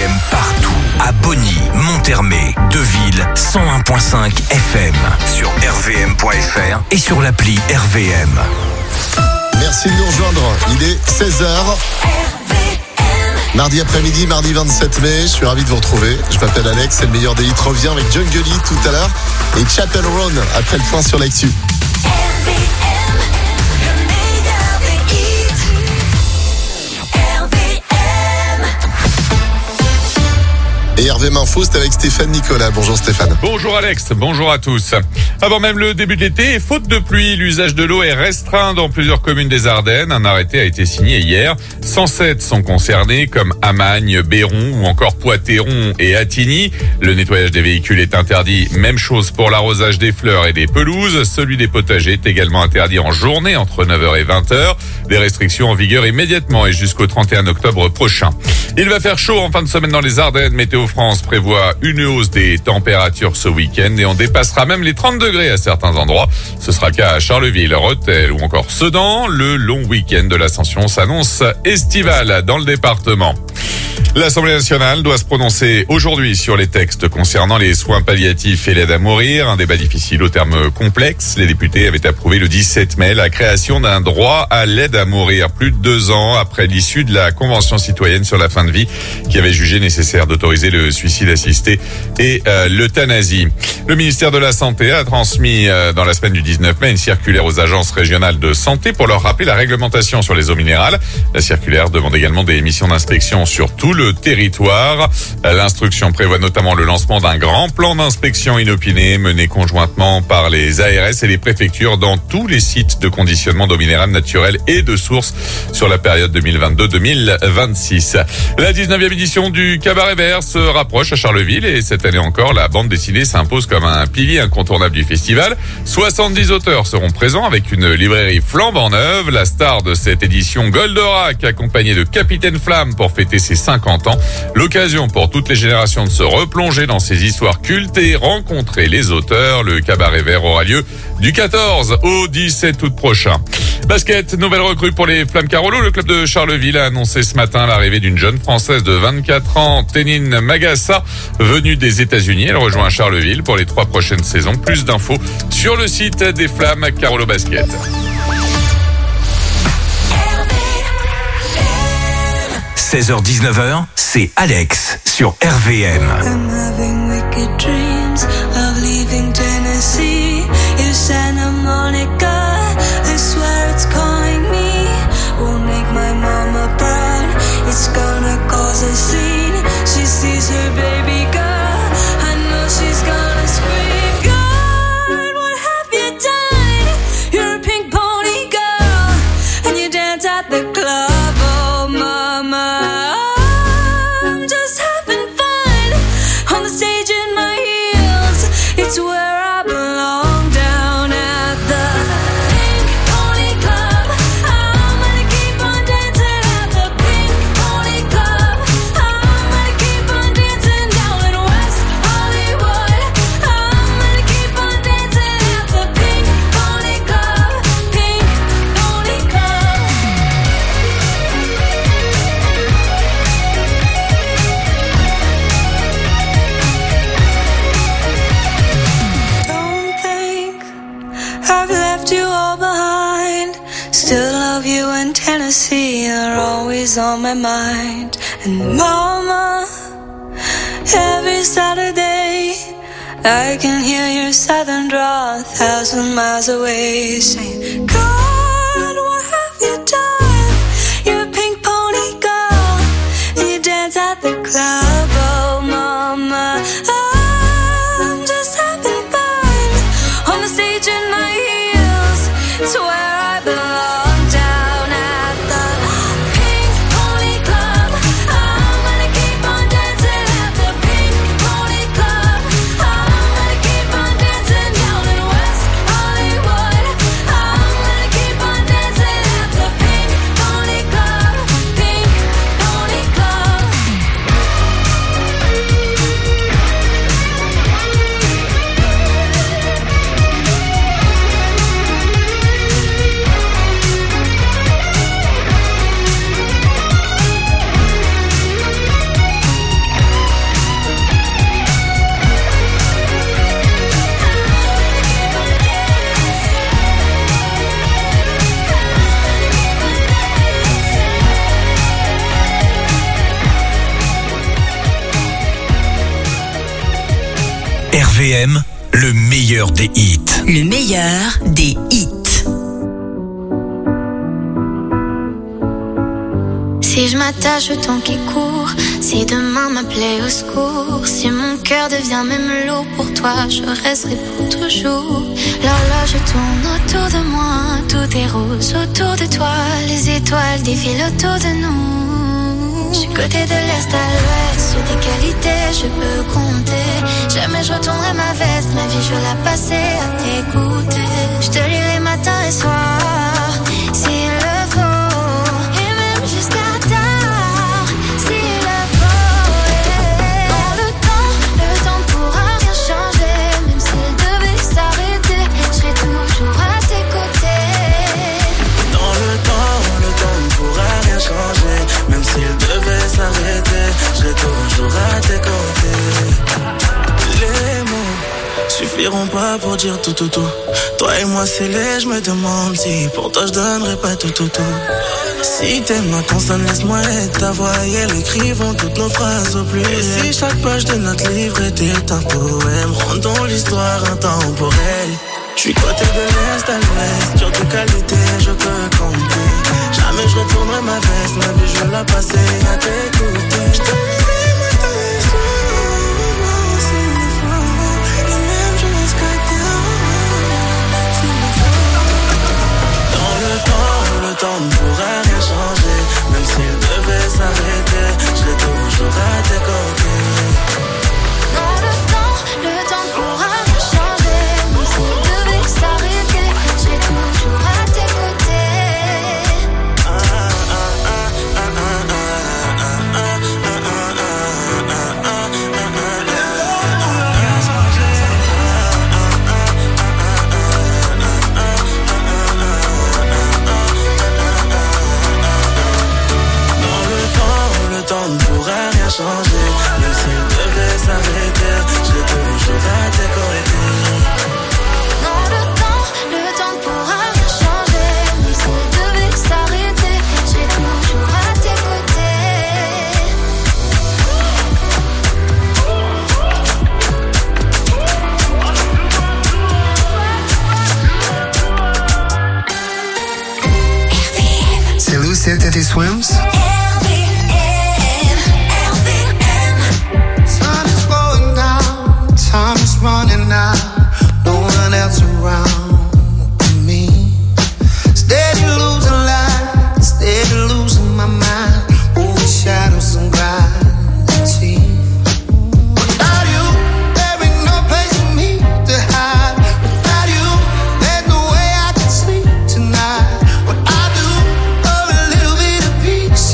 RVM partout. À Bonny, Montermé, Deville, 101.5 FM. Sur rvm.fr et sur l'appli RVM. Merci de nous rejoindre. Il est 16h. Mardi après-midi, mardi 27 mai. Je suis ravi de vous retrouver. Je m'appelle Alex. C'est le meilleur des hits revient avec Jungle Lee tout à l'heure. Et Chapel Roan après le point sur l'actu. Et RVM Info, c'est avec Stéphane Nicolas. Bonjour Stéphane. Bonjour Alex, bonjour à tous. Avant même le début de l'été, faute de pluie, l'usage de l'eau est restreint dans plusieurs communes des Ardennes. Un arrêté a été signé hier. 107 sont concernés comme Amagne, Béron ou encore Poitéron et Attigny. Le nettoyage des véhicules est interdit. Même chose pour l'arrosage des fleurs et des pelouses. Celui des potagers est également interdit en journée entre 9h et 20h. Des restrictions en vigueur immédiatement et jusqu'au 31 octobre prochain. Il va faire chaud en fin de semaine dans les Ardennes. Météo France prévoit une hausse des températures ce week-end et on dépassera même les 30 degrés à certains endroits. Ce sera le cas à Charleville, Rethel ou encore Sedan. Le long week-end de l'Ascension s'annonce estival dans le département. L'Assemblée nationale doit se prononcer aujourd'hui sur les textes concernant les soins palliatifs et l'aide à mourir. Un débat difficile au terme complexe. Les députés avaient approuvé le 17 mai la création d'un droit à l'aide à mourir plus de 2 ans après l'issue de la Convention citoyenne sur la fin de vie qui avait jugé nécessaire d'autoriser le suicide assisté et l'euthanasie. Le ministère de la Santé a transmis dans la semaine du 19 mai une circulaire aux agences régionales de santé pour leur rappeler la réglementation sur les eaux minérales. La circulaire demande également des missions d'inspection sur tout le territoire. L'instruction prévoit notamment le lancement d'un grand plan d'inspection inopiné mené conjointement par les ARS et les préfectures dans tous les sites de conditionnement d'eau minérale naturelle et de source sur la période 2022-2026. La 19e édition du Cabaret Vert se rapproche à Charleville et cette année encore, la bande dessinée s'impose comme un pilier incontournable du festival. 70 auteurs seront présents avec une librairie flambant neuve. La star de cette édition, Goldorak, accompagnée de Capitaine Flamme pour fêter ses 50 ans. L'occasion pour toutes les générations de se replonger dans ces histoires cultes et rencontrer les auteurs. Le Cabaret Vert aura lieu du 14 au 17 août prochain. Basket, nouvelle recrue pour les Flammes Carolo. Le club de Charleville a annoncé ce matin l'arrivée d'une jeune Française de 24 ans, Ténine Magassa, venue des États-Unis. Elle rejoint Charleville pour les 3 prochaines saisons. Plus d'infos sur le site des Flammes Carolo Basket. 16h-19h, c'est Alex sur RVM. I'm having wicked dreams of leaving Tennessee. You Santa Monica, I swear it's calling me. Won't make my mama proud, it's gonna cause a scene. She sees her baby girl, I know she's gonna scream. God, what have you done? You're a pink pony girl, and you dance at the club. Oh mama, I'm just having fun on the stage in my heels. It's where I belong, down at the Pink Pony Club. I'm gonna keep on dancing at the Pink Pony Club. I'm gonna keep on dancing down in West Hollywood. I'm gonna keep on dancing at the Pink Pony Club. Pink Pony Club. Don't think I've left you all behind. Still love you in Tennessee, you're always on my mind. And mama, every Saturday I can hear your southern drawl 1,000 miles away, saying, God, what have you done? You're a pink pony girl, and you dance at the club. Oh mama, I'm just having fun on the stage in my heels. It's where I belong, down at the Pink Pony Club. I'm gonna keep on dancing at the Pink Pony Club. I'm gonna keep on dancing down in West Hollywood. I'm gonna keep on dancing at the Pink Pony Club. Pink Pony Club. RVM, le meilleur des hits. Le meilleur des hits. Si je m'attache au temps qui court, si demain m'appelait au secours, si mon cœur devient même lourd pour toi, je resterai pour toujours. L'horloge tourne autour de moi, tout est rose autour de toi, les étoiles défilent autour de nous. Je suis côté de l'est à l'ouest, sur tes qualités je peux compter. Jamais je retournerai ma veste, ma vie je veux la passer à t'écouter. Je te lirai matin et soir, s'il le faut, et même jusqu'à je serai toujours à tes côtés. Les mots suffiront pas pour dire tout. Toi et moi c'est laid, je me demande si pour toi je donnerais pas tout. Si t'aimes ma consonne, laisse-moi être ta voix et elles écrivont toutes nos phrases au pluriel. Et si chaque page de notre livre était un poème, rendons l'histoire intemporelle. Je suis côté de l'est à l'ouest, sur tes qualités je peux compter. Jamais je retournerai ma veste, ma vie je veux la passer à t'écouter. Je te lirai matin et soir, s'il le faut, et même jusqu'à demain, s'il le faut. Dans le temps ne pourra rien changer, même s'il devait s'arrêter, je serai toujours à tes côtés. Dans le temps ne pourra rien changer, même s'il devait s'arrêter, je serai toujours à tes côtés. Ne pourra rien changer, même s'il devait s'arrêter, je serai toujours à tes côtés. Dans le temps ne pourra rien changer, même s'il devait s'arrêter, je serai toujours à tes côtés. C'est Lucille Teddy Swims. Time is running out, no one else around me. Steady losing light, steady losing my mind, over shadows and gravity. Without you, there ain't no place for me to hide. Without you, there's no way I can sleep tonight. What I do for a little bit of peace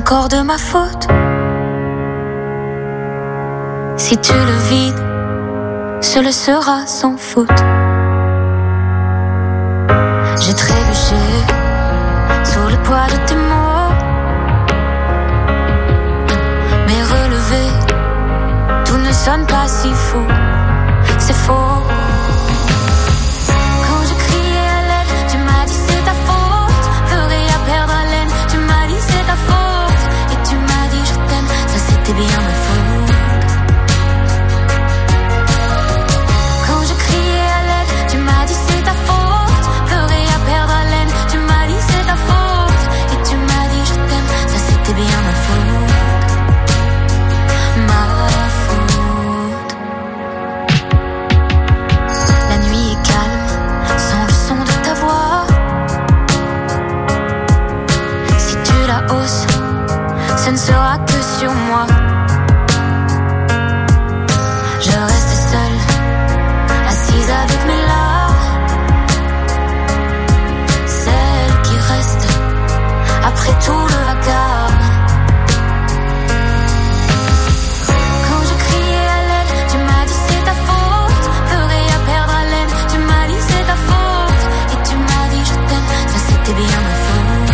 encore de ma faute. Si tu le vides, ce le sera sans faute. J'ai trébuché sous le poids de tes mots, mais relevé, tout ne sonne pas si faux. C'est faux. Quand je criais à l'aide, tu m'as dit c'est ta faute. Pleurer à perdre haleine, tu m'as dit c'est ta faute. Et tu m'as dit je t'aime, ça c'était bien ma faute. Quand je criais à l'aide, tu m'as dit c'est ta faute. Pleurer à perdre haleine, tu m'as dit c'est ta faute. Et tu m'as dit je t'aime, ça c'était bien ma faute. Ma faute. La nuit est calme, sans le son de ta voix. Si tu la hausses, ce ne sera que sur moi. Je reste seule, assise avec mes larmes, celle qui reste après tout le vacarme. Quand je criais à l'aide, tu m'as dit c'est ta faute. Pleurer à perdre haleine, tu m'as dit c'est ta faute. Et tu m'as dit je t'aime, ça c'était bien ma faute.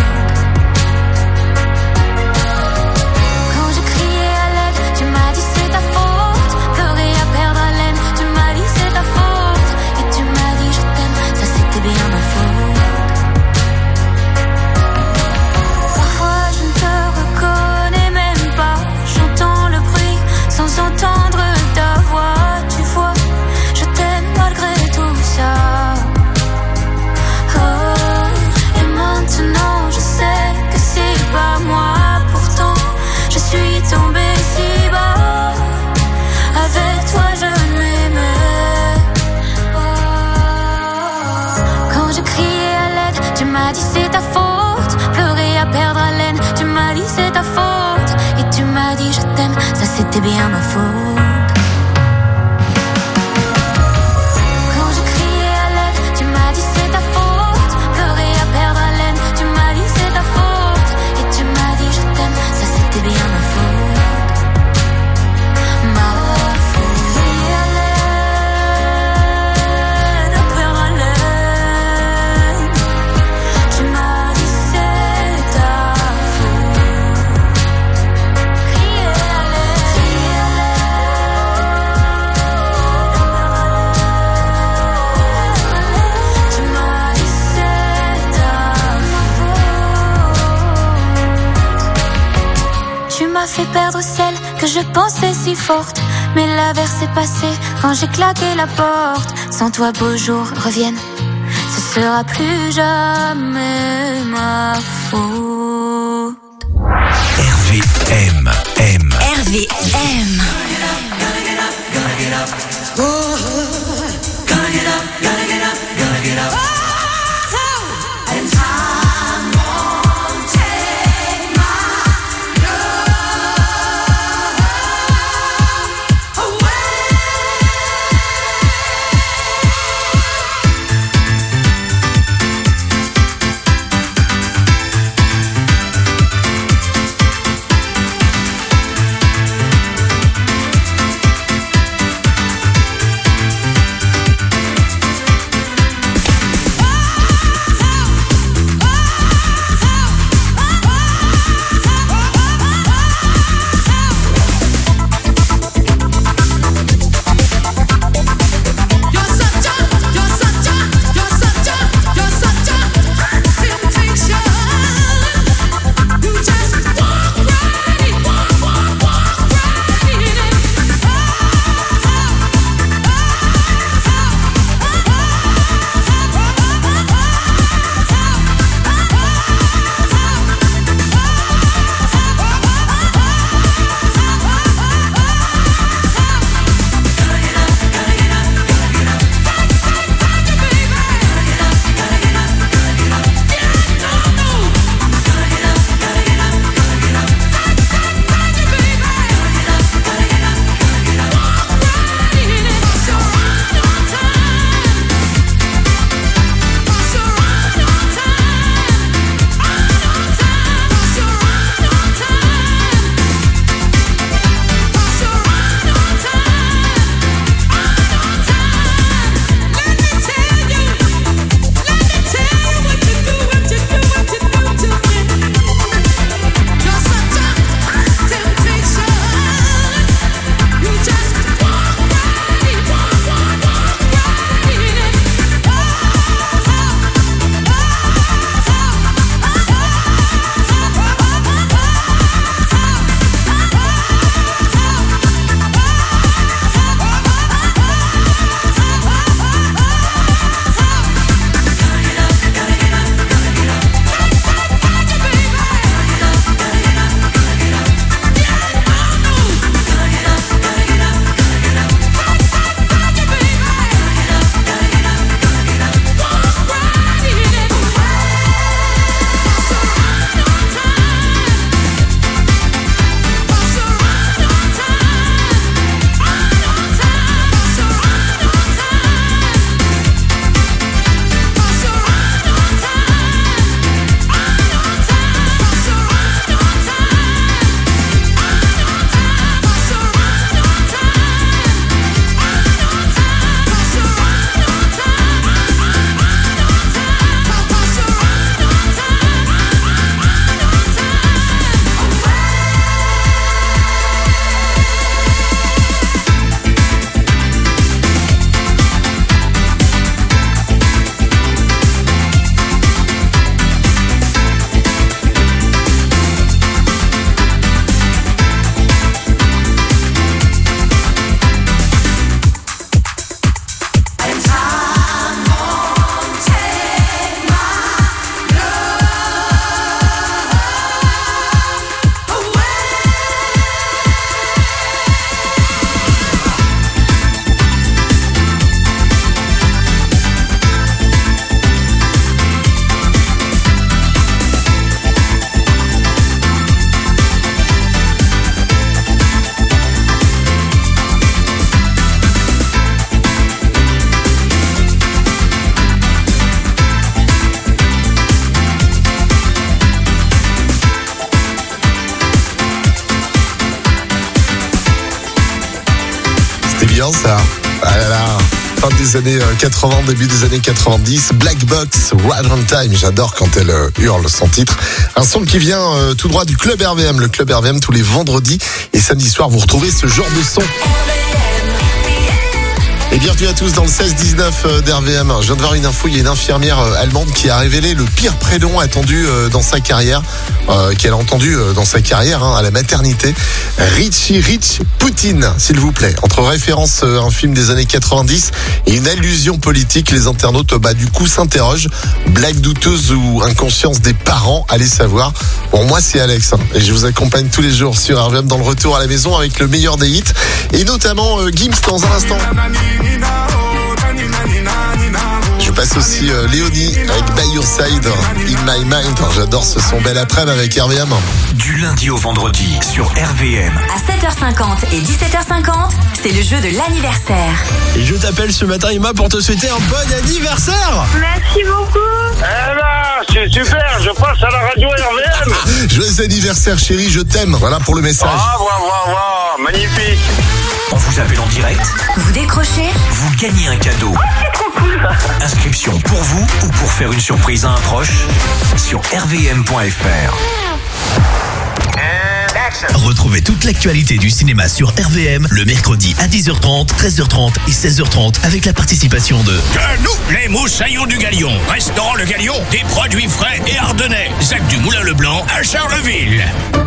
Quand je criais à l'aide, tu m'as dit c'est ta faute. Pleurer à perdre haleine, tu m'as dit c'est ta faute. Et tu m'as dit je t'aime, ça c'était bien ma faute. Parfois je ne te reconnais même pas. J'entends le bruit sans entendre ta voix. Tu vois, je t'aime malgré tout ça. Oh, et maintenant je sais que c'est pas moi. Pourtant je suis tombée si bas. Avec toi je m'aimais. Quand je criais à l'aide, tu m'as dit c'est ta faute. Pleurer à perdre haleine, tu m'as dit c'est ta faute. Et tu m'as dit je t'aime, ça c'était bien ma faute. Quand je criais à l'aide, tu m'as dit c'est ta faute. Pleurer à perdre haleine, tu m'as dit c'est ta faute. Et tu m'as dit je t'aime, ça c'était bien ma faute. Ma faute. Crier à l'aide, à perdre haleine, tu m'as dit c'est ta faute. Crier à l'aide, crier à l'aide, tu m'as dit c'est ta faute. Tu m'as fait perdre celle que je pensais si forte. Mais l'averse est passée quand j'ai claqué la porte. Sans toi beaux jours reviennent, ce sera plus jamais ma faute. RVM. RVM. bien ça. Ah là là. Fin des années 80, début des années 90, Black Box, Right on Time. J'adore quand elle hurle son titre. Un son qui vient tout droit du Club RVM. Le Club RVM tous les vendredis et samedi soir, vous retrouvez ce genre de son. Et bienvenue à tous dans le 16-19 d'RVM. Je viens de voir une info, il y a une infirmière allemande qui a révélé le pire prénom attendu dans sa carrière, qu'elle a entendu dans sa carrière à la maternité. Rich Poutine, s'il vous plaît. Entre référence à un film des années 90 et une allusion politique, les internautes du coup s'interrogent. Blague douteuse ou inconscience des parents, allez savoir. Bon, moi c'est Alex et je vous accompagne tous les jours sur RVM dans le retour à la maison avec le meilleur des hits et notamment Gims dans un instant. Je passe aussi Léonie avec By Your Side, In My Mind. J'adore ce son. Belle après-midi avec RVM. Du lundi au vendredi sur RVM. À 7h50 et 17h50, c'est le jeu de l'anniversaire. Et je t'appelle ce matin, Emma, pour te souhaiter un bon anniversaire. Merci beaucoup. Eh ben, c'est super, je passe à la radio RVM. Joyeux anniversaire chérie, je t'aime. Voilà pour le message. Ah, waouh, magnifique. On vous appelle en direct. Vous décrochez, vous gagnez un cadeau. C'est trop cool. Inscription pour vous ou pour faire une surprise à un proche sur rvm.fr. Retrouvez toute l'actualité du cinéma sur RVM le mercredi à 10h30, 13h30 et 16h30 avec la participation de nous, les Moussaillons du Galion. Restaurant Le Galion, des produits frais et ardennais. Jacques du Moulin-le-Blanc à Charleville.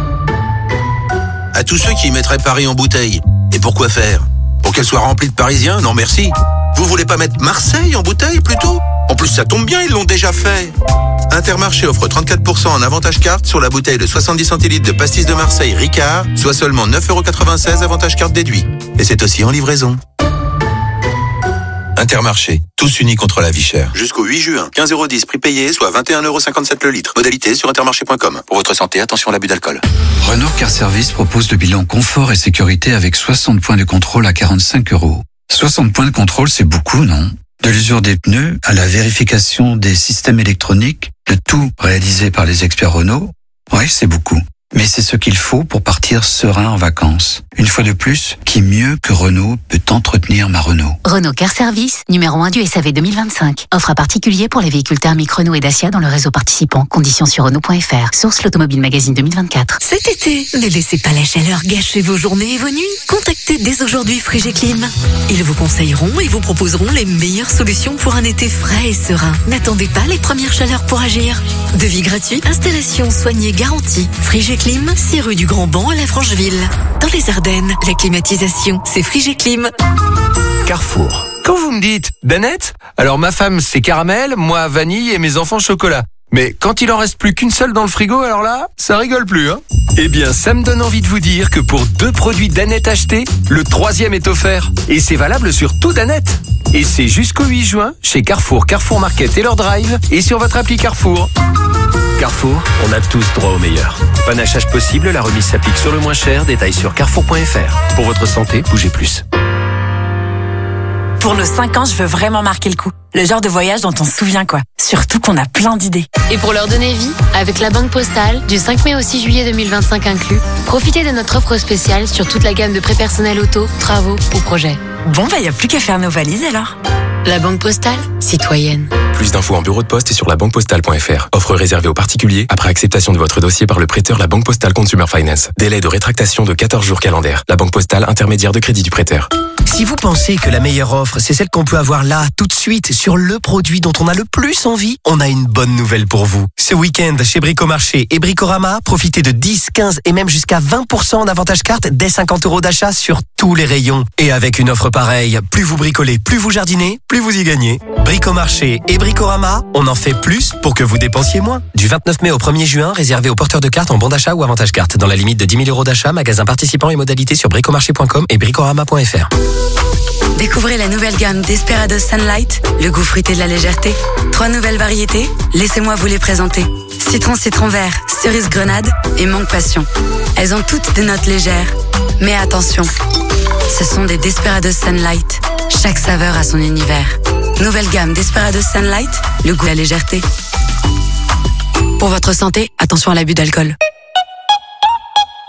À tous ceux qui mettraient Paris en bouteille. Et pourquoi faire? Pour qu'elle soit remplie de Parisiens? Non merci. Vous voulez pas mettre Marseille en bouteille plutôt? En plus ça tombe bien, ils l'ont déjà fait. Intermarché offre 34% en avantage carte sur la bouteille de 70 centilitres de pastis de Marseille Ricard, soit seulement 9,96€ avantage carte déduit. Et c'est aussi en livraison. Intermarché, tous unis contre la vie chère. Jusqu'au 8 juin, 15,10€ prix payé, soit 21,57€ le litre. Modalité sur intermarché.com. Pour votre santé, attention à l'abus d'alcool. Renault Car Service propose le bilan confort et sécurité avec 60 points de contrôle à 45€. 60 points de contrôle, c'est beaucoup, non? De l'usure des pneus à la vérification des systèmes électroniques, le tout réalisé par les experts Renault. Oui, c'est beaucoup. Mais c'est ce qu'il faut pour partir serein en vacances. Une fois de plus, qui mieux que Renault peut entretenir ma Renault? Renault Car Service, numéro 1 du SAV 2025. Offre à particulier pour les véhicules thermiques Renault et Dacia dans le réseau participant. Conditions sur Renault.fr. Source l'Automobile Magazine 2024. Cet été, ne laissez pas la chaleur gâcher vos journées et vos nuits. Contactez dès aujourd'hui Frigeclim. Ils vous conseilleront et vous proposeront les meilleures solutions pour un été frais et serein. N'attendez pas les premières chaleurs pour agir. Devis gratuit, installation soignée garantie. Frigeclim, 6 rue du Grand Banc à la Francheville. Dans les Ardennes, la climatisation, c'est Frigeclim. Carrefour. Quand vous me dites Danette, alors ma femme c'est caramel, moi vanille et mes enfants chocolat. Mais quand il en reste plus qu'une seule dans le frigo, alors là, ça rigole plus, hein. Eh bien, ça me donne envie de vous dire que pour 2 produits Danette achetés, le 3e est offert. Et c'est valable sur tout Danette. Et c'est jusqu'au 8 juin chez Carrefour, Carrefour Market et leur drive et sur votre appli Carrefour. Carrefour, on a tous droit au meilleur. Panachage possible, la remise s'applique sur le moins cher, détail sur carrefour.fr. Pour votre santé, bougez plus. Pour nos 5 ans, je veux vraiment marquer le coup. Le genre de voyage dont on se souvient, quoi. Surtout qu'on a plein d'idées. Et pour leur donner vie, avec la Banque Postale, du 5 mai au 6 juillet 2025 inclus, profitez de notre offre spéciale sur toute la gamme de prêts personnels auto, travaux ou projets. Bon, y a plus qu'à faire nos valises alors. La Banque Postale, citoyenne. Plus d'infos en bureau de poste et sur labanquepostale.fr. Offre réservée aux particuliers après acceptation de votre dossier par le prêteur La Banque Postale Consumer Finance. Délai de rétractation de 14 jours calendaires. La Banque Postale, intermédiaire de crédit du prêteur. Si vous pensez que la meilleure offre, c'est celle qu'on peut avoir là, tout de suite, sur le produit dont on a le plus envie, on a une bonne nouvelle pour vous. Ce week-end, chez Bricomarché et Bricorama, profitez de 10, 15 et même jusqu'à 20% en avantage carte dès 50€ d'achat sur tous les rayons. Et avec une offre pareille, plus vous bricolez, plus vous jardinez, plus vous y gagnez. Bricomarché et Bricorama, on en fait plus pour que vous dépensiez moins. Du 29 mai au 1er juin, réservé aux porteurs de cartes en bon d'achat ou avantage carte. Dans la limite de 10 000 € d'achat, magasin participant et modalités sur bricomarché.com et bricorama.fr. Découvrez la nouvelle gamme Desperados Sunlight, le goût fruité de la légèreté. 3 nouvelles variétés, laissez-moi vous les présenter. Citron vert, cerise grenade et mangue passion. Elles ont toutes des notes légères. Mais attention, ce sont des Desperados Sunlight. Chaque saveur a son univers. Nouvelle gamme Desperados Sunlight, le goût à la légèreté. Pour votre santé, attention à l'abus d'alcool.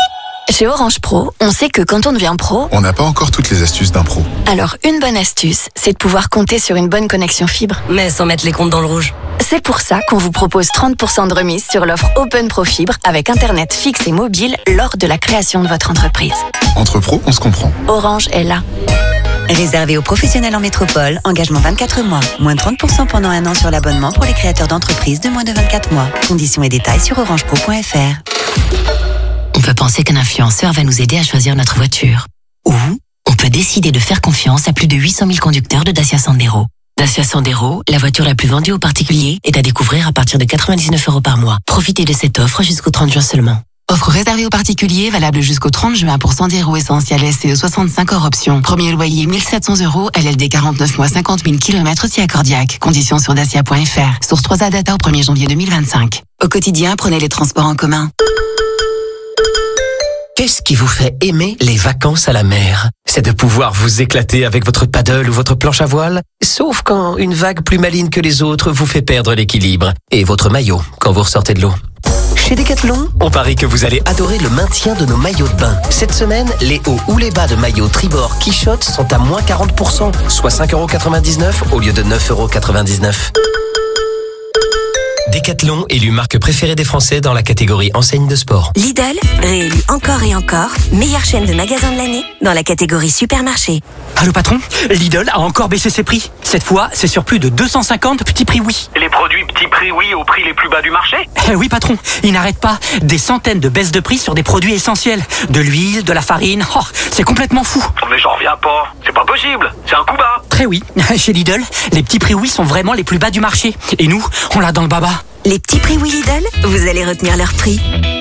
Chez Orange Pro, on sait que quand on devient pro, on n'a pas encore toutes les astuces d'un pro. Alors une bonne astuce, c'est de pouvoir compter sur une bonne connexion fibre. Mais sans mettre les comptes dans le rouge. C'est pour ça qu'on vous propose 30% de remise sur l'offre Open Pro Fibre avec Internet fixe et mobile lors de la création de votre entreprise. Entre pros, on se comprend. Orange est là. Réservé aux professionnels en métropole, engagement 24 mois. Moins 30% pendant 1 an sur l'abonnement pour les créateurs d'entreprises de moins de 24 mois. Conditions et détails sur orangepro.fr. On peut penser qu'un influenceur va nous aider à choisir notre voiture. Ou on peut décider de faire confiance à plus de 800 000 conducteurs de Dacia Sandero. Dacia Sandero, la voiture la plus vendue aux particuliers, est à découvrir à partir de 99 € par mois. Profitez de cette offre jusqu'au 30 juin seulement. Offre réservée aux particuliers, valable jusqu'au 30 juin pour Sandero Essentiel SE 65 hors option. Premier loyer 1 700 €, LLD 49 mois 50 000 km si accordiaque. Conditions sur dacia.fr. Source 3A Data au 1er janvier 2025. Au quotidien, prenez les transports en commun. Qu'est-ce qui vous fait aimer les vacances à la mer? C'est de pouvoir vous éclater avec votre paddle ou votre planche à voile, sauf quand une vague plus maligne que les autres vous fait perdre l'équilibre, et votre maillot quand vous ressortez de l'eau. Chez Decathlon, on parie que vous allez adorer le maintien de nos maillots de bain. Cette semaine, les hauts ou les bas de maillot Tribord Quichotte sont à moins 40%, soit 5,99 € au lieu de 9,99 €. Decathlon, élu marque préférée des Français dans la catégorie enseigne de sport. Lidl, réélu encore et encore, meilleure chaîne de magasins de l'année dans la catégorie supermarché. Allô patron, Lidl a encore baissé ses prix. Cette fois, c'est sur plus de 250 petits prix oui. Les produits petits prix oui au prix les plus bas du marché? Oui patron, ils n'arrêtent pas. Des centaines de baisses de prix sur des produits essentiels. De l'huile, de la farine, c'est complètement fou. Mais j'en reviens pas, c'est pas possible, c'est un coup bas. Très oui, chez Lidl, les petits prix oui sont vraiment les plus bas du marché. Et nous, on l'a dans le baba. Les petits prix oui Lidl, vous allez retenir leur prix.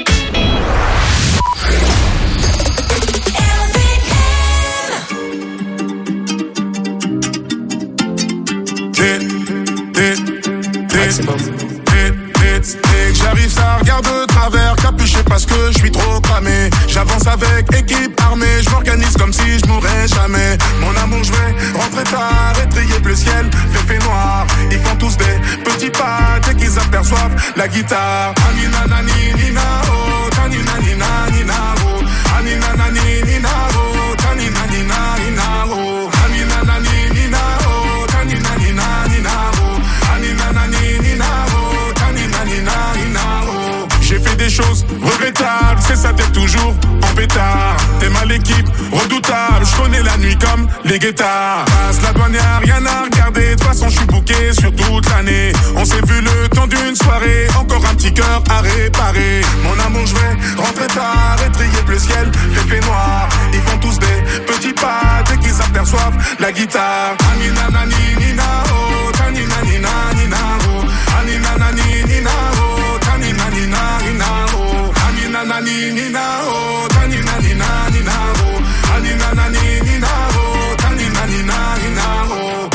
J'arrive, ça regarde de travers, capuché parce que je suis trop cramé. J'avance avec équipe armée, je m'organise comme si je mourrais jamais. Mon amour, je vais rentrer tard, étrier bleu ciel, fait noir. Ils font tous des petits pas dès qu'ils aperçoivent la guitare. Anina nani nina oh, tanina nina nina oh, anina nani nina oh, tanina nina nina oh, anina nani nina oh, tanina nina nina oh, anina nani nina oh, tanina nina nina oh. J'ai fait des choses regrettables, c'est ça t'es toujours en pétard. T'es mal l'équipe, redoutable, je connais la nuit comme les guettards. Passe la douane, y'a rien à regarder, de toute façon je suis booké sur toute l'année. On s'est vu le temps d'une soirée, encore un petit cœur à réparer. Mon amour, je vais rentrer tard, étrier bleu ciel, fait noir. Ils font tous des petits pas dès qu'ils aperçoivent la guitare. Anina nani nina oh, tanina nina nina oh, anina nani nina oh, tanina nina nina oh, anina nani nina oh, tanina nina nina oh, anina nani nina oh, tanina nina nina oh.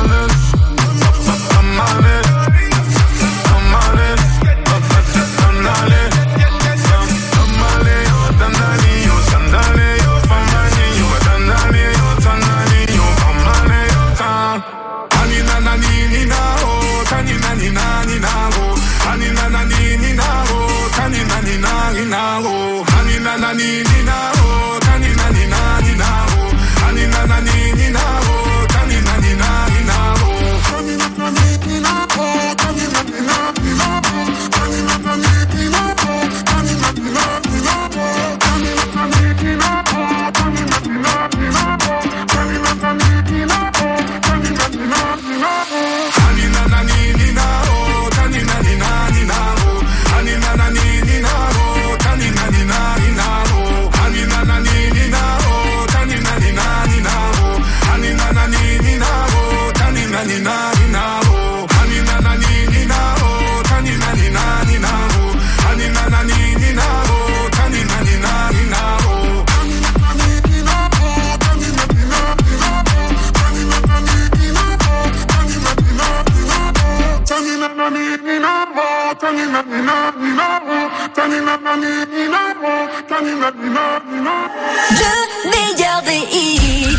Le meilleur des hits.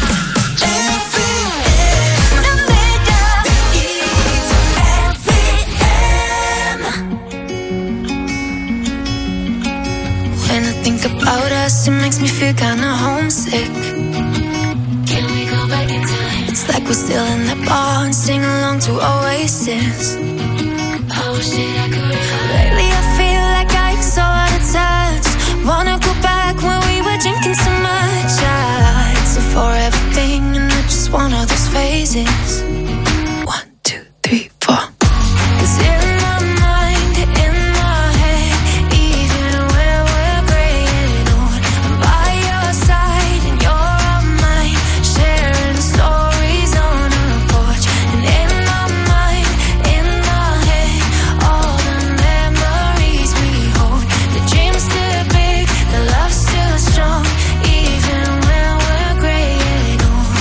When I think about us, it feel kinda homesick. Can we go back in time? It's like we're still in the bar and sing along to Oasis. Oh shit, I could. Lately I feel like I'm so out of touch. Wanna go back when we were drinking so much. It's a forever thing and I just want all those phases. 1, 2, 3, 4. 'Cause in my mind, in my head, even when we're gray and old, I'm by your side and you're on mine, sharing stories on a porch. And in my mind, in my head, all the memories we hold. The dream's still big, the love's still strong, even when we're gray and old.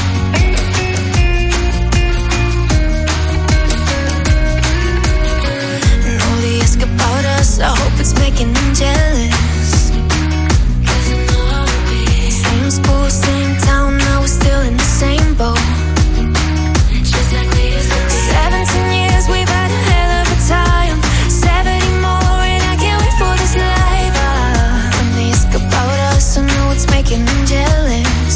And all they ask about us, I hope it's making them jealous. Same school, same town, now we're still in the same boat. 17 years, we've had a hell of a time. 70 more, and I can't wait for this life. When they ask about us, I know it's making them jealous.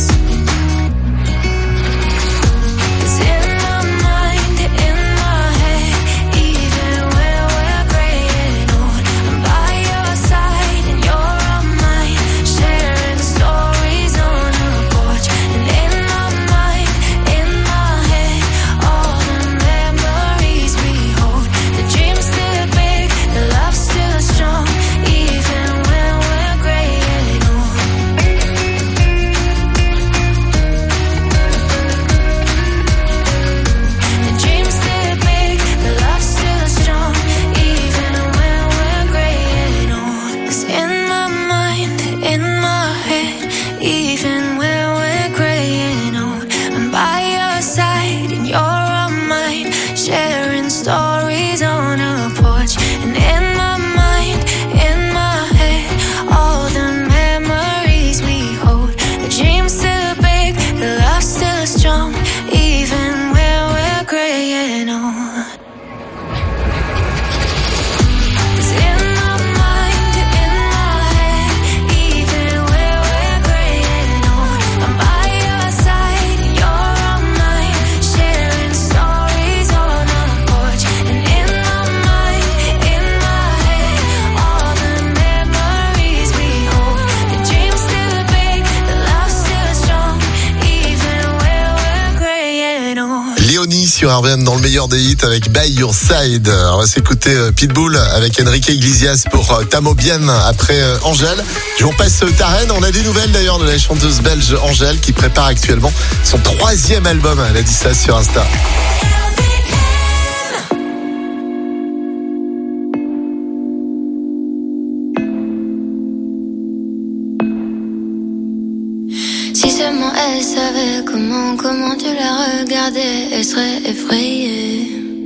'Cause in my mind, in my head, even when we're gray and old, I'm by your side and you're on mine, sharing stories on a porch. And in my mind, in my head, all the memories we hold. The dream's still big, the love's still strong, even when we're gray and old. The dream's still big, the love's still strong, even when we're gray and old. 'Cause in my mind, in my head, even when we're gray and old, I'm by your side and you're on mine, sharing stories on a porch. And in my mind, in my head, all the memories we hold. The dream's still big, the love's still strong, even when we're gray and old. 'Cause in my mind, in my head, even when we're gray and old, I'm by your side and you're on mine, sharing stories on a porch. And in my mind, in my head, all the memories we hold. The dream's still big, the love's still strong, even when we're gray and old. Léonie sur RVM dans le meilleur des hits avec By Your Side. On va s'écouter Pitbull avec Enrique Iglesias pour T'amo bien après Angèle. Je vous passe ta reine. On a des nouvelles d'ailleurs de la chanteuse belge Angèle qui prépare actuellement son 3e album. Elle a dit ça sur Insta. Si seulement elle savait comment tu la regardais, elle serait effrayée.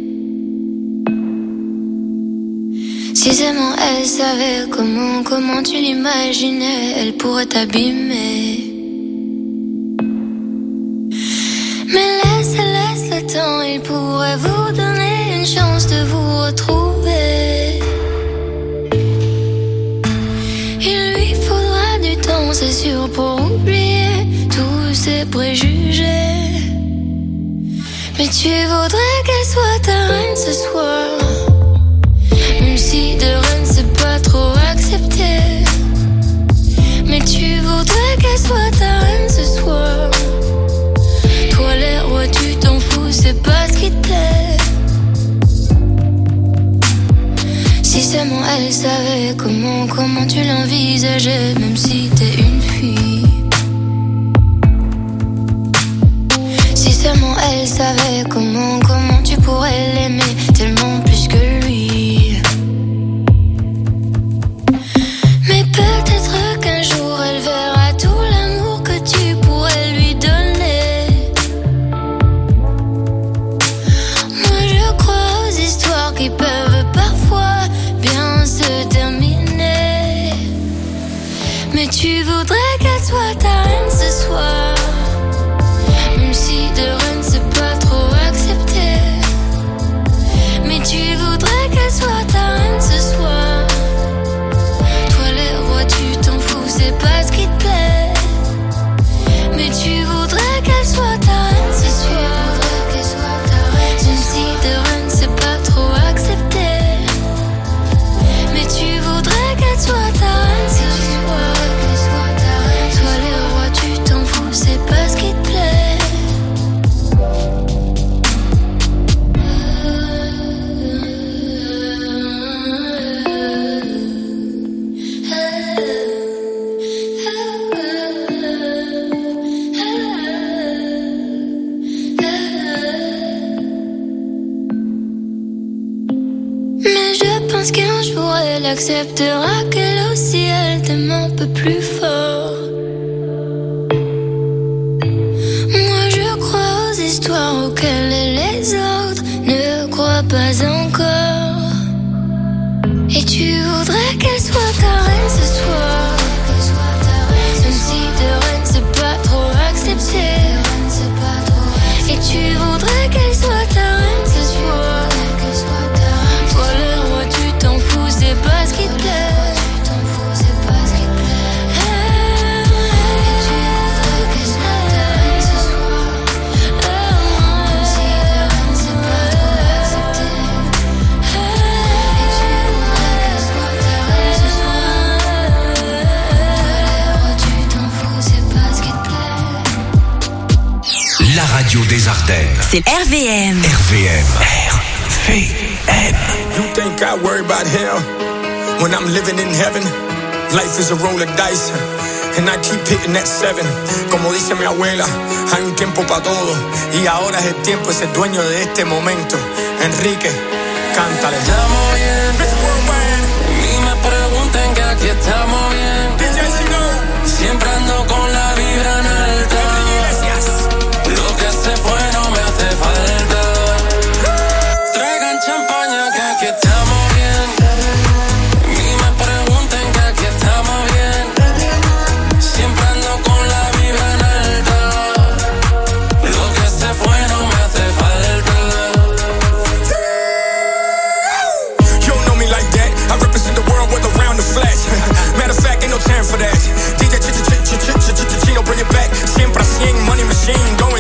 Si seulement elle savait comment tu l'imaginais, elle pourrait t'abîmer. Mais laisse le temps, il pourrait vous donner une chance de vous retrouver. Il lui faudra du temps, c'est sûr, pour oublier tous ses préjugés. Mais tu voudrais qu'elle soit ta reine ce soir, même si de reine c'est pas trop accepté. Mais tu voudrais qu'elle soit ta reine ce soir. Toi les rois tu t'en fous, c'est pas ce qui te plaît. Si seulement elle savait comment tu l'envisageais, même si t'es une fille. Si seulement elle savait comment tu pourrais l'aimer tellement plus que lui. Mais peut-être qu'un jour elle verra tout l'amour que tu pourrais lui donner. Moi je crois aux histoires qui peuvent parfois bien se terminer. Mais tu voudrais qu'elle soit ta reine ce soir, même si de reine c'est pas trop accepté. Mais tu voudrais qu'elle soit ta reine ce soir. Toi les rois tu t'en fous, c'est pas ce qui te plaît. pense qu'un jour elle acceptera qu'elle aussi elle t'aime un peu plus fort. Moi je crois aux histoires auxquelles les autres ne croient pas encore. Et tu voudrais qu'elle soit ta reine ce soir. Même si de reine c'est pas trop accepté. Et tu voudrais qu'elle soit ta reine ce soir. Toi le roi tu t'en fous, c'est pas ce qui te plaît. La radio des Ardennes. C'est RVM. RVM. RVM. You think I worry about hell when I'm living in heaven? Life is a roll of dice and I keep hitting that 7. Como dice mi abuela, hay un tiempo para todo y ahora es el tiempo, es el dueño de este momento. Enrique, cántale. Estamos bien, ni me pregunten que aquí estamos bien. Siempre ando con la vibra en alta. Lo que se fue no me hace falta. Traigan champaña que aquí estamos bien. Ni me pregunten que aquí estamos bien. Siempre ando con la vibra en alta. Lo que se fue no me hace falta. You don't know me like that. I represent the world with around the flash. Matter of fact, ain't no time for that. DJ Chino, bring it back. Siempre a 100, money machine. Going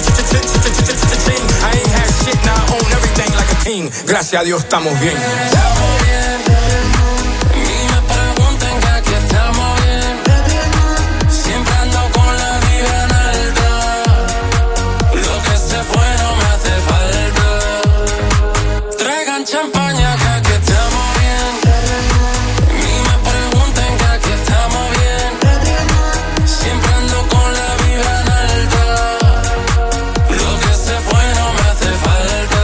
I ain't had shit, now I own everything like a king. Gracias a Dios estamos bien. Estamos bien. Ni me pregunten que aquí estamos bien. Siempre ando con la vibra en alta. Lo que se fue no me hace falta. Traigan champaña que aquí estamos bien. Ni me pregunten que aquí estamos bien. Siempre ando con la vibra en alta. Lo que se fue no me hace falta.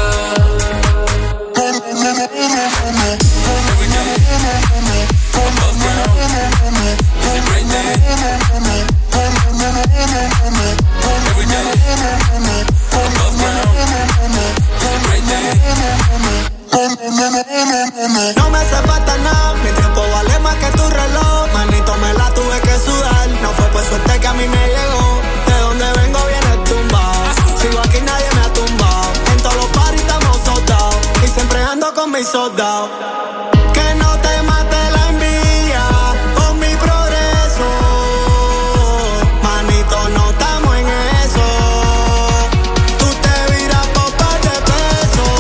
No me hace falta nada, mi tiempo vale más que tu reloj. Manito, me la tuve que sudar. No fue por suerte que a mí me llegó. De donde vengo viene tumbado. Sigo aquí, nadie me ha tumbado. En todos los parties estamos soldados. Y siempre ando con mis soldados. Que no te mate la envidia con mi progreso. Manito, no estamos en eso. Tú te viras por par de pesos.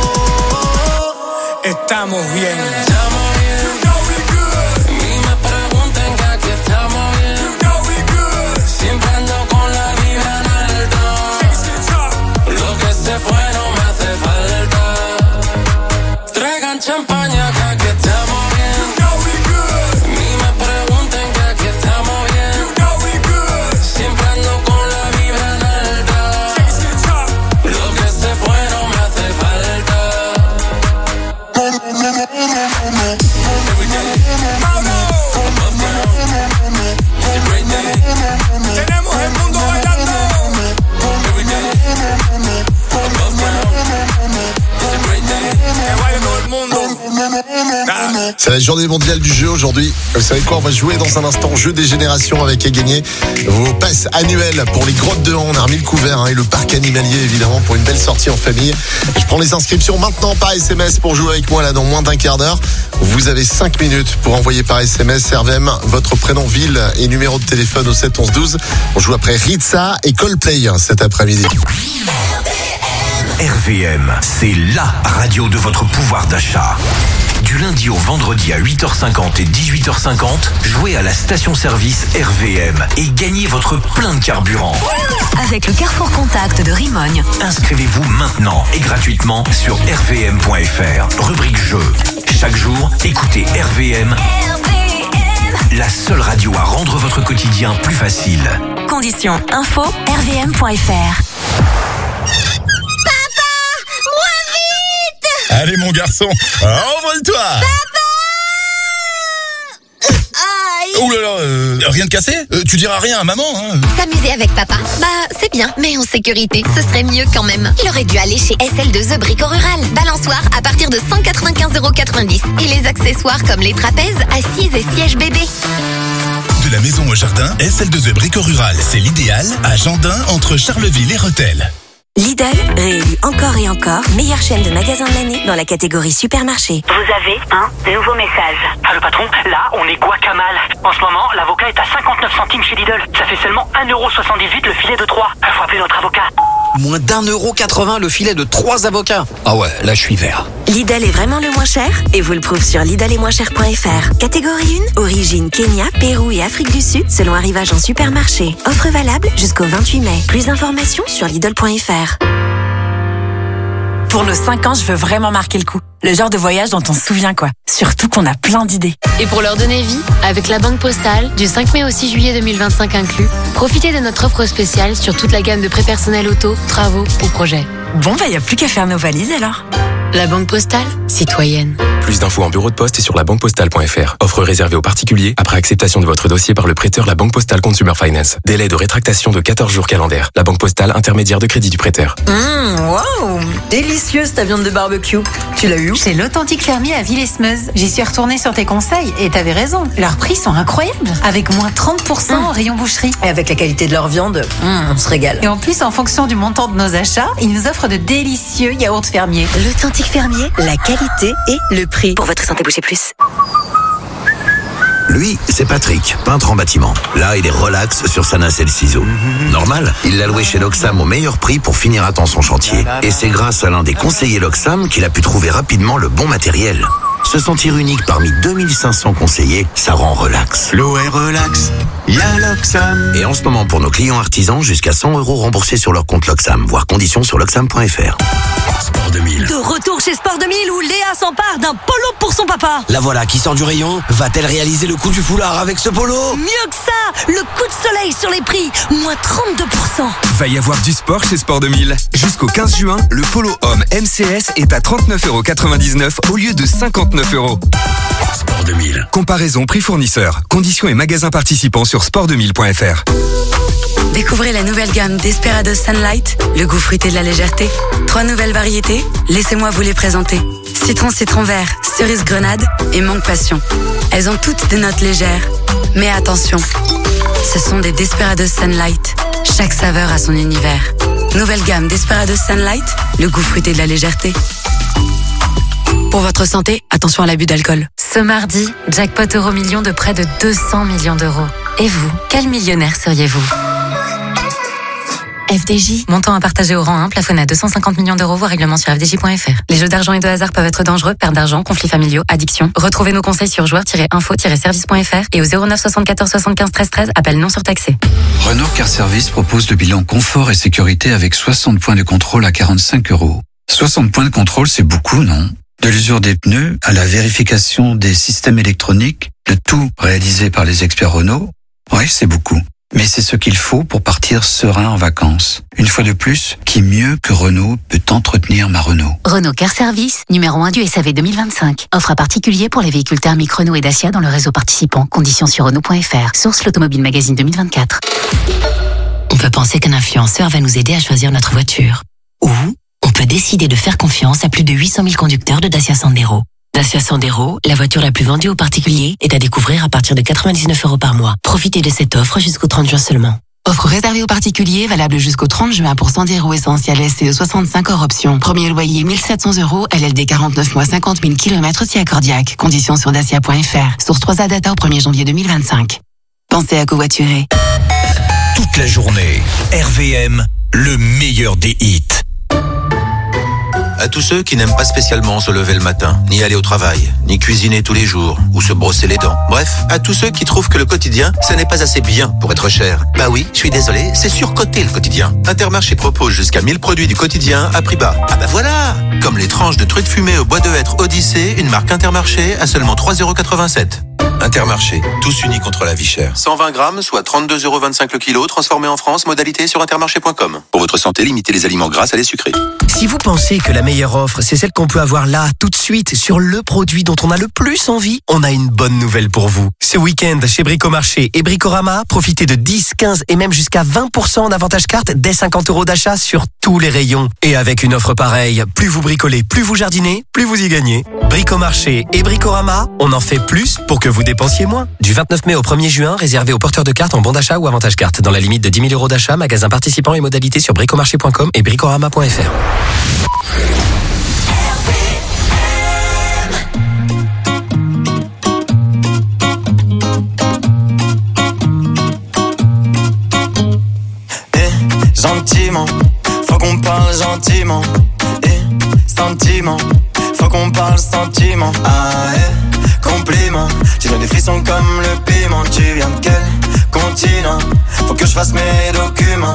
Estamos bien. Estamos bien. Ni me pregunten que aquí estamos bien. Siempre ando con la vibra en alta. Lo que se fue no me hace falta. Traigan champaña que aquí estamos bien. Ni me pregunten que aquí estamos bien. Siempre ando con la vibra en alta. Lo que se fue no me hace falta. Tenemos el mundo bailando. Que baile todo el mundo. C'est la journée mondiale du jeu aujourd'hui. Vous savez quoi, on va jouer dans un instant jeu des générations avec à gagner vos passes annuelles pour les grottes de Han. On a remis le couvert et le parc animalier évidemment pour une belle sortie en famille. Je prends les inscriptions maintenant par SMS pour jouer avec moi là dans moins d'un quart d'heure. Vous avez 5 minutes pour envoyer par SMS RVM votre prénom, ville et numéro de téléphone au 7 11 12. On joue après Ritza et Coldplay cet après-midi. RVM, c'est LA radio de votre pouvoir d'achat. Du lundi au vendredi à 8h50 et 18h50, jouez à la station-service RVM et gagnez votre plein de carburant. Avec le Carrefour Contact de Rimogne. Inscrivez-vous maintenant et gratuitement sur rvm.fr. Rubrique jeu. Chaque jour, écoutez RVM, la seule radio à rendre votre quotidien plus facile. Conditions info rvm.fr. Allez mon garçon, envole-toi. Oh là là, rien de cassé? Tu diras rien à maman, hein? S'amuser avec papa, c'est bien, mais en sécurité, ce serait mieux quand même. Il aurait dû aller chez SL2E Brico-Rural. Balançoire à partir de 195,90 €. Et les accessoires comme les trapèzes, assises et sièges bébé. De la maison au jardin, SL2E Brico-Rural, c'est l'idéal à Jandin entre Charleville et Rethel. Lidl réélu encore et encore meilleure chaîne de magasins de l'année dans la catégorie supermarché. Vous avez un nouveau message. Ah le patron, là on est guacamal. En ce moment, l'avocat est à 59 centimes chez Lidl. Ça fait seulement 1,78 € le filet de 3. Faut appeler notre avocat. Moins d'1,80 € le filet de 3 avocats. Ah ouais, là je suis vert. Lidl est vraiment le moins cher et vous le prouve sur lidl-et-moins-cher.fr. Catégorie 1, origine Kenya, Pérou et Afrique du Sud selon arrivage en supermarché. Offre valable jusqu'au 28 mai. Plus d'informations sur lidl.fr. Pour nos 5 ans, je veux vraiment marquer le coup. Le genre de voyage dont on se souvient, quoi. Surtout qu'on a plein d'idées. Et pour leur donner vie, avec la Banque Postale, du 5 mai au 6 juillet 2025 inclus, profitez de notre offre spéciale sur toute la gamme de prêts personnels auto, travaux ou projets. Bon, y a plus qu'à faire nos valises alors. La Banque Postale, citoyenne. Plus d'infos en bureau de poste et sur labanquepostale.fr. Offre réservée aux particuliers après acceptation de votre dossier par le prêteur La Banque Postale Consumer Finance. Délai de rétractation de 14 jours calendaires. La Banque Postale, intermédiaire de crédit du prêteur. Waouh, délicieuse ta viande de barbecue. Tu l'as eu où? Chez l'Authentique Fermier à Villesmeuse. J'y suis retournée sur tes conseils et t'avais raison. Leurs prix sont incroyables. Avec moins 30% en rayon boucherie. Et avec la qualité de leur viande, on se régale. Et en plus, en fonction du montant de nos achats, ils nous offrent de délicieux yaourts fermiers. L'Authentique Fermier, la qualité et le prix. Pour votre santé, bougez plus. Lui, c'est Patrick, peintre en bâtiment. Là, il est relax sur sa nacelle ciseau. Normal, il l'a loué chez Loxam au meilleur prix pour finir à temps son chantier. Et c'est grâce à l'un des conseillers Loxam qu'il a pu trouver rapidement le bon matériel. Se sentir unique parmi 2500 conseillers, ça rend relax. L'eau est relax, y'a Loxam. Et en ce moment, pour nos clients artisans, jusqu'à 100 € remboursés sur leur compte Loxam, voire conditions sur loxam.fr. Sport 2000. De retour chez Sport 2000 où Léa s'empare d'un polo pour son papa. La voilà qui sort du rayon. Va-t-elle réaliser le coup du foulard avec ce polo? Mieux que ça, le coup de soleil sur les prix, moins 32%. Va y avoir du sport chez Sport 2000. Jusqu'au 15 juin, le polo homme MCS est à 39,99 € au lieu de 59 €. Sport 2000. Comparaison prix fournisseur. Conditions et magasins participants sur sport2000.fr. Découvrez la nouvelle gamme Desperados Sunlight, le goût fruité de la légèreté. 3 nouvelles variétés, laissez-moi vous les présenter. Citron vert, cerise grenade et mangue passion. Elles ont toutes des notes légères. Mais attention, ce sont des Desperados Sunlight. Chaque saveur a son univers. Nouvelle gamme Desperados Sunlight, le goût fruité de la légèreté. Pour votre santé, attention à l'abus d'alcool. Ce mardi, jackpot Euro-Million de près de 200 millions d'euros. Et vous, quel millionnaire seriez-vous? FDJ, montant à partager au rang 1, plafonné à 250 millions d'euros, voire règlement sur fdj.fr. Les jeux d'argent et de hasard peuvent être dangereux, perte d'argent, conflits familiaux, addiction. Retrouvez nos conseils sur joueurs-info-service.fr et au 09 74 75 13 13, appel non surtaxé. Renault Car Service propose le bilan confort et sécurité avec 60 points de contrôle à 45 €. 60 points de contrôle, c'est beaucoup, non? De l'usure des pneus à la vérification des systèmes électroniques, le tout réalisé par les experts Renault. Oui, c'est beaucoup. Mais c'est ce qu'il faut pour partir serein en vacances. Une fois de plus, qui mieux que Renault peut entretenir ma Renault? Renault Car Service, numéro 1 du SAV 2025. Offre à particulier pour les véhicules thermiques Renault et Dacia dans le réseau participant. Conditions sur Renault.fr. Source l'Automobile Magazine 2024. On peut penser qu'un influenceur va nous aider à choisir notre voiture. Ou on peut décider de faire confiance à plus de 800 000 conducteurs de Dacia Sandero. Dacia Sandero, la voiture la plus vendue aux particuliers, est à découvrir à partir de 99 € par mois. Profitez de cette offre jusqu'au 30 juin seulement. Offre réservée aux particuliers, valable jusqu'au 30 juin pour Sandero Essential S et 65 hors option. Premier loyer 1700 €, LLD 49 mois 50 000 km si accordiaque. Conditions sur dacia.fr. Source 3A Data au 1er janvier 2025. Pensez à covoiturer. Toute la journée, RVM, le meilleur des hits. À tous ceux qui n'aiment pas spécialement se lever le matin, ni aller au travail, ni cuisiner tous les jours, ou se brosser les dents. Bref, à tous ceux qui trouvent que le quotidien, ce n'est pas assez bien pour être cher. Bah oui, je suis désolé, c'est surcoté le quotidien. Intermarché propose jusqu'à 1000 produits du quotidien à prix bas. Ah bah voilà! Comme les tranches de truites fumées au bois de hêtre Odyssée, une marque Intermarché à seulement 3,87 €. Intermarché, tous unis contre la vie chère. 120 grammes, soit 32,25 € le kilo, transformé en France, modalité sur intermarché.com. Pour votre santé, limitez les aliments gras à les sucrés. Si vous pensez que la meilleure offre, c'est celle qu'on peut avoir là, tout de suite, sur le produit dont on a le plus envie, on a une bonne nouvelle pour vous. Ce week-end, chez Bricomarché et Bricorama, profitez de 10, 15 et même jusqu'à 20% en avantage carte dès 50 € d'achat sur tous les rayons. Et avec une offre pareille, plus vous bricolez, plus vous jardinez, plus vous y gagnez. Bricomarché et Bricorama, on en fait plus pour que vous dépensiez moins. Du 29 mai au 1er juin, réservé aux porteurs de cartes en bon d'achat ou avantage carte. Dans la limite de 10 000 € d'achat, magasin participant et modalités sur bricomarché.com et bricorama.fr. Gentiment, faut qu'on parle gentiment. Sentiment, faut qu'on parle sentiment. Compliment, tu donnes des frissons comme le piment. Tu viens de quel continent? Faut que je fasse mes documents.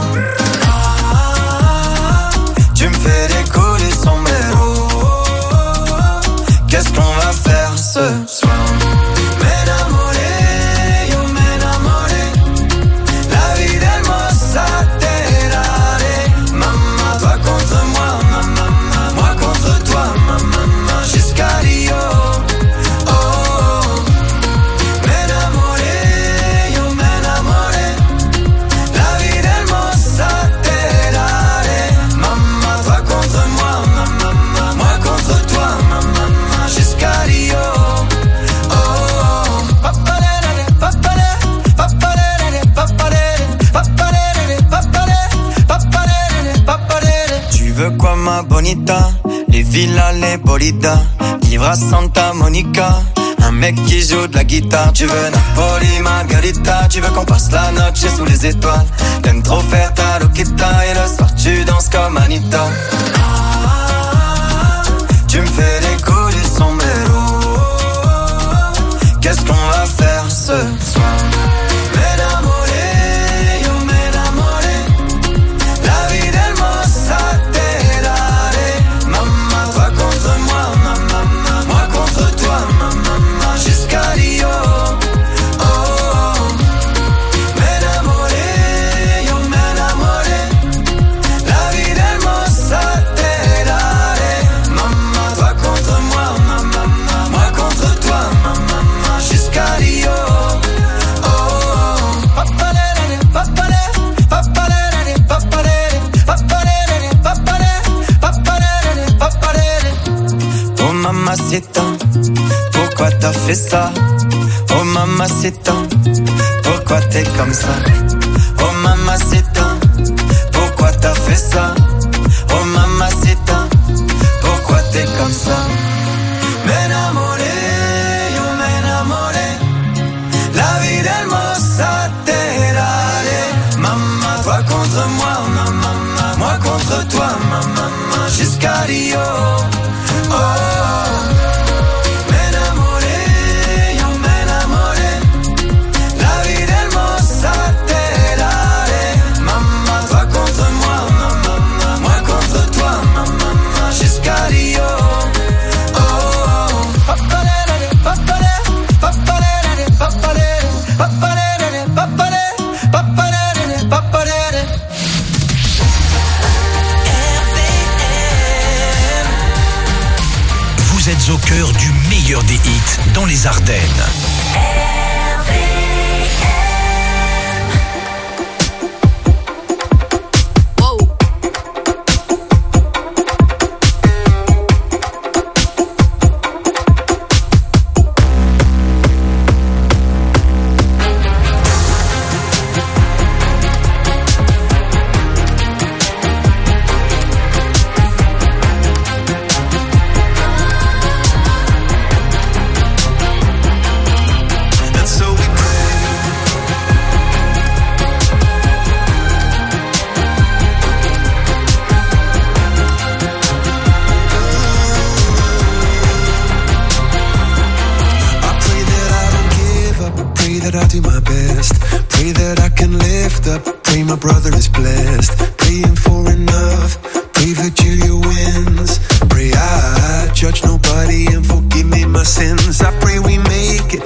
Tu me fais décoller son mélo. Qu'est-ce qu'on va faire ce soir? Quoi ma bonita, les villas, les bolidas, vivre à Santa Monica, un mec qui joue de la guitare. Tu veux Napoli, Margarita, tu veux qu'on passe la noche sous les étoiles. T'aimes trop faire ta loquita et le soir tu danses comme Anita. Tu me fais décoller son mélo. Qu'est-ce qu'on va faire ce soir? Mamacita, pourquoi t'as fait ça? Oh mamacita, pourquoi t'es comme ça? Oh mamacita, pourquoi t'as fait ça? Oh mamacita, pourquoi t'es comme ça? M'enamoré, yo m'enamoré, la vie d'hermosa terrare. Maman, toi contre moi, maman, moi contre toi, maman, jusqu'à Rio. Oh. Vous êtes au cœur du meilleur des hits dans les Ardennes. Judge nobody and forgive me my sins. I pray we make it. Pray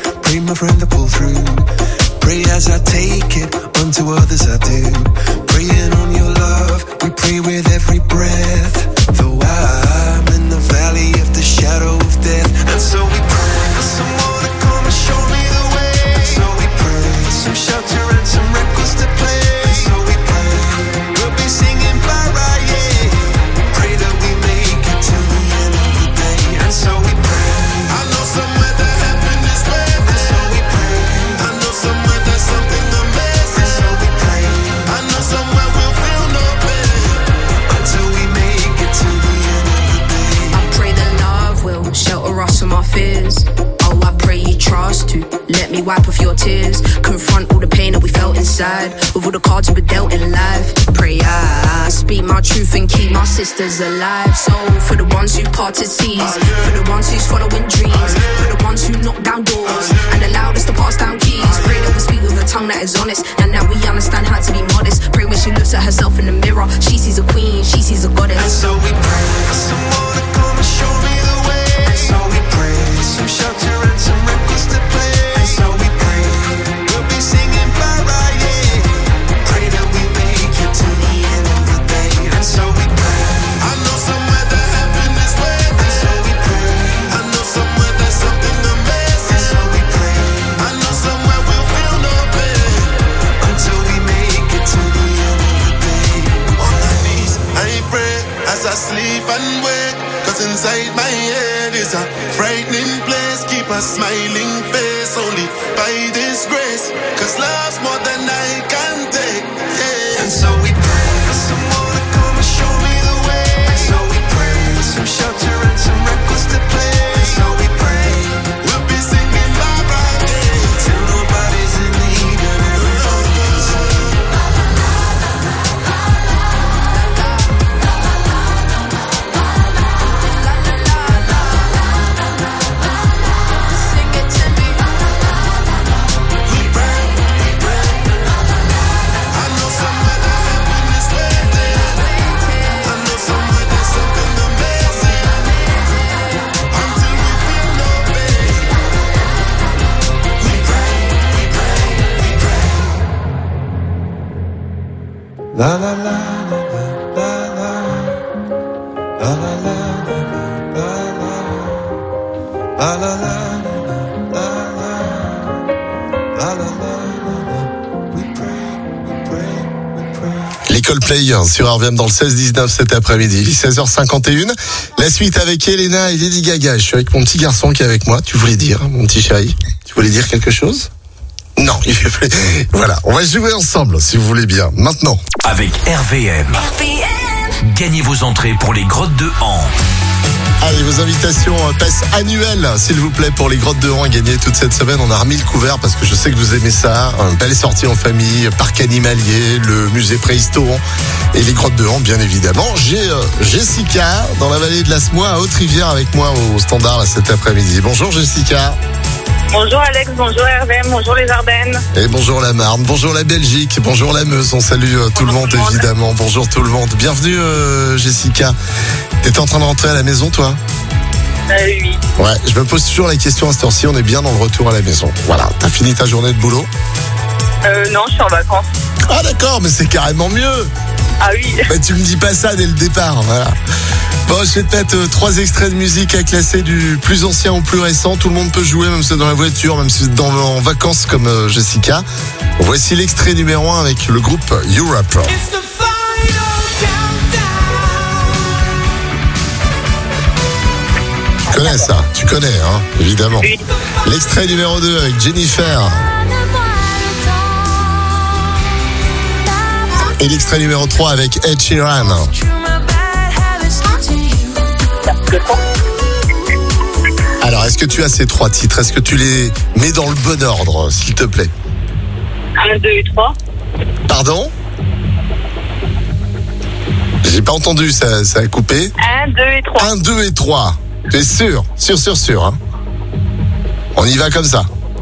my friend, to pull through. Pray as I take it, unto others I do. Praying on your love, we pray with every breath. Though I'm in the valley of the shadow of death. And so we pray for someone to come and show me the way. And so we pray for some shelter and some records to play. And so we pray, we'll be singing bye-bye, yeah. Pray that we make it to the end of the day. And so we pray, I know somewhere that heaven is waiting. And so we pray, I know somewhere there's something amazing. And so we pray, I know somewhere we'll feel no pain until we make it to the end of the day. I pray that love will shelter us from our fears. Oh, I pray you trust to let me wipe off your tears. Confront all the pain that we felt inside with all the cards we were dealt in life. Pray I speak my truth and keep my sisters alive. So for the ones who parted seas, for the ones who's following dreams, for the ones who knock down doors and allowed us to pass down keys. Pray that we speak with a tongue that is honest and that we understand how to be modest. Pray when she looks at herself in the mirror, she sees a queen, she sees a goddess. And so we pray for someone to come and show me the way. And so we pray for some shelter and some records to play. And so we pray, we'll be singing bye-bye, yeah. Pray that we make it to the end of the day. And so we pray, I know somewhere that heaven is waiting. And so we pray, I know somewhere there's something amazing. And so we pray, I know somewhere we'll feel no pain until we make it to the end of the day. On my knees, I pray as I sleep and wake. Cause inside my head is a frightening place. Keep a smiling face only by this grace. Cause love's more than I can take, yeah. And so we pray for someone to come and show me the way. And so we pray for some shelter and some records to play. And so we pray, we'll be singing bye-bye, yeah. Till nobody's in need and everybody's la la la la la la la la la la la la Les Coldplay sur RVM dans le 16-19 cet après-midi, 16h51. La suite avec Elena et Lady Gaga. Je suis avec mon petit garçon qui est avec moi. Tu voulais dire, mon petit chéri, tu voulais dire quelque chose ? Non, il fait plus. Voilà, on va jouer ensemble si vous voulez bien. Maintenant. Avec RVM. Gagnez vos entrées pour les grottes de Han. Allez, vos invitations passent annuelles, s'il vous plaît, pour les grottes de Han à gagner toute cette semaine. On a remis le couvert parce que je sais que vous aimez ça. Belle sortie en famille, parc animalier, le musée préhistorant et les grottes de Han, bien évidemment. J'ai Jessica dans la vallée de la Semois à Haute-Rivière avec moi au standard là, cet après-midi. Bonjour Jessica. Bonjour Alex, bonjour RVM, bonjour les Ardennes. Et bonjour la Marne, bonjour la Belgique, bonjour la Meuse. On salue tout le monde évidemment. Bonjour tout le monde. Bienvenue Jessica. T'étais en train de rentrer à la maison toi ? Oui. Ouais, je me pose toujours la question à cette heure-ci, on est bien dans le retour à la maison. Voilà, t'as fini ta journée de boulot ? Non, je suis en vacances. Ah d'accord, mais c'est carrément mieux. Ah oui. Bah, tu me dis pas ça dès le départ, voilà. Bon, je vais te mettre 3 extraits de musique à classer du plus ancien au plus récent. Tout le monde peut jouer, même si c'est dans la voiture, même si c'est en vacances comme Jessica. Voici l'extrait numéro 1 avec le groupe Europe. Tu connais ça, tu connais, hein, évidemment. Oui. L'extrait numéro 2 avec Jennifer. Et l'extrait numéro 3 avec Ed Sheeran. Alors, est-ce que tu as ces 3 titres ? Est-ce que tu les mets dans le bon ordre, s'il te plaît ? 1, 2 et 3. Pardon ? J'ai pas entendu, ça a coupé. 1, 2 et 3. 1, 2 et 3. T'es sûr ? Sûr, hein ? On y va comme ça.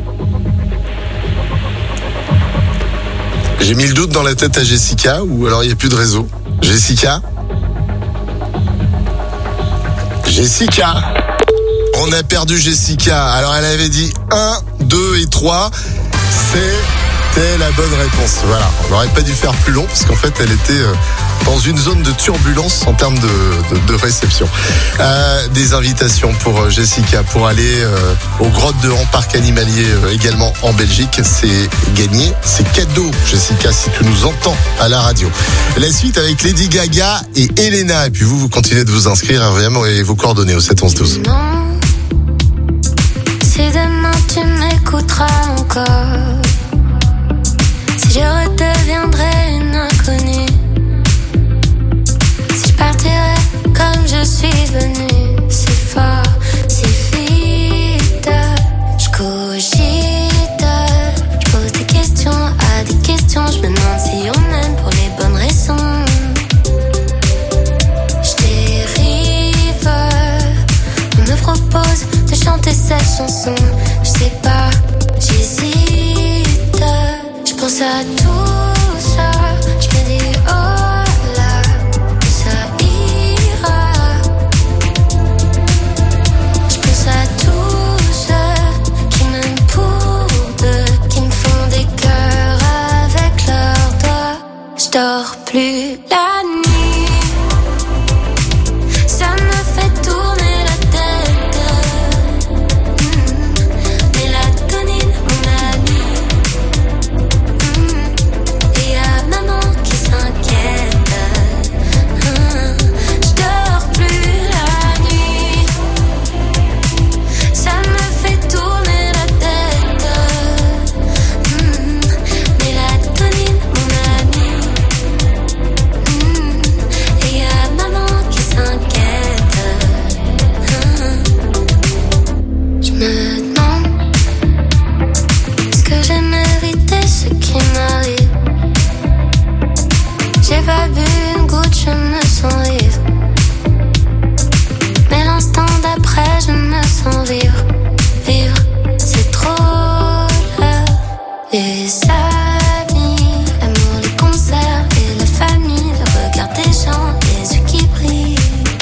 J'ai mis le doute dans la tête à Jessica, ou alors il n'y a plus de réseau. Jessica ? Jessica ? On a perdu Jessica. Alors elle avait dit 1, 2 2 et 3. C'était la bonne réponse. Voilà, on n'aurait pas dû faire plus long parce qu'en fait, elle était dans une zone de turbulence en termes de réception. Des invitations pour Jessica pour aller aux Grottes de Han, parc animalier également en Belgique. C'est gagné, c'est cadeau, Jessica, si tu nous entends à la radio. La suite avec Lady Gaga et Elena. Et puis vous continuez de vous inscrire RVM et vos coordonnées au 7 11 12. Non, si demain tu m'écouteras encore, si je redeviendrai une inconnue, si je partirai comme je suis venue, si fort, si vite, je cogite, je pose des questions à des questions, je me demande si on m'aime pour les bonnes raisons. Je dérive, on me propose de chanter cette chanson, je sais pas, j'hésite. Je pense à tout ça, je me dis oh là, ça ira. Je pense à tous ceux qui m'aiment pour deux, qui me font des cœurs avec leurs doigts. Je dors plus la nuit, ça me fait tourner la tête. Mélatonine, mon ami. Maman qui s'inquiète, je dors plus la nuit, ça me fait tourner la tête. Mélatonine, mon ami. Et y'a maman qui s'inquiète. Je me demande, est-ce que j'ai mérité ce qui m'arrive? J'ai pas bu une goutte, je me sens vivre. Mais l'instant d'après, je me sens vivre. Vivre, c'est trop là. Les amis, l'amour, les concerts et la famille, le regard des gens, les yeux qui brillent.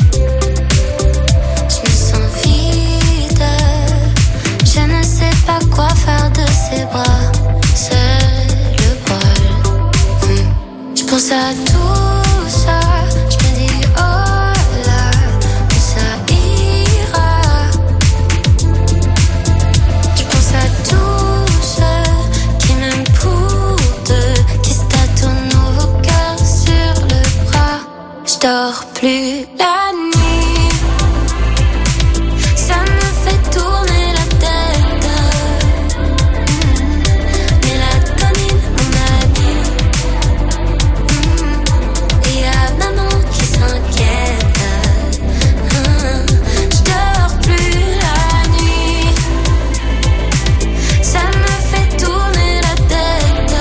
Je me sens vide, je ne sais pas quoi faire de ces bras. C'est le bol. Je pense à tout ça, je me dis oh là, ça ira. Je pense à tous ceux qui m'aiment pour deux, qui se tâtonnent vos cœurs sur le bras. Je dors plus la nuit, ça me fait tourner la tête. Mélatonine, mon ami. Et y'a maman qui s'inquiète. Je dors plus la nuit, ça me fait tourner la tête.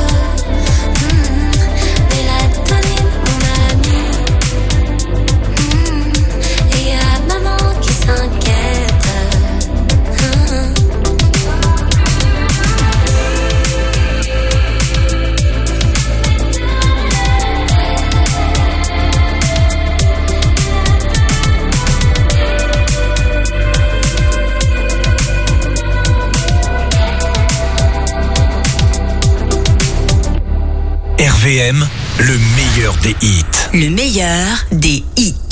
Mélatonine, mon ami. Et y'a maman qui s'inquiète. RVM, le meilleur des hits. Le meilleur des hits.